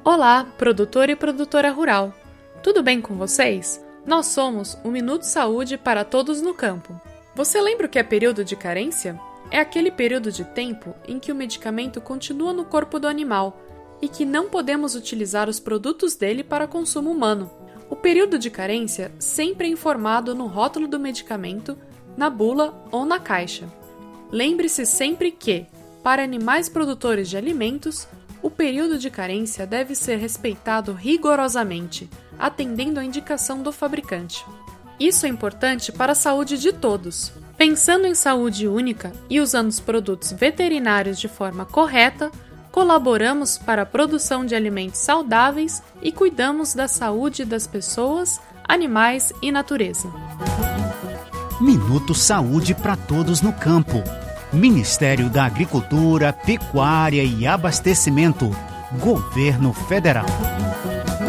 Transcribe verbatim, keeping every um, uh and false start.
Olá, produtor e produtora rural. Tudo bem com vocês? Nós somos o Minuto Saúde para todos no campo. Você lembra o que é período de carência? É aquele período de tempo em que o medicamento continua no corpo do animal e que não podemos utilizar os produtos dele para consumo humano. O período de carência sempre é informado no rótulo do medicamento, na bula ou na caixa. Lembre-se sempre que, para animais produtores de alimentos, o período de carência deve ser respeitado rigorosamente, atendendo à indicação do fabricante. Isso é importante para a saúde de todos. Pensando em saúde única e usando os produtos veterinários de forma correta, colaboramos para a produção de alimentos saudáveis e cuidamos da saúde das pessoas, animais e natureza. Minuto Saúde para todos no campo. Ministério da Agricultura, Pecuária e Abastecimento. Governo Federal.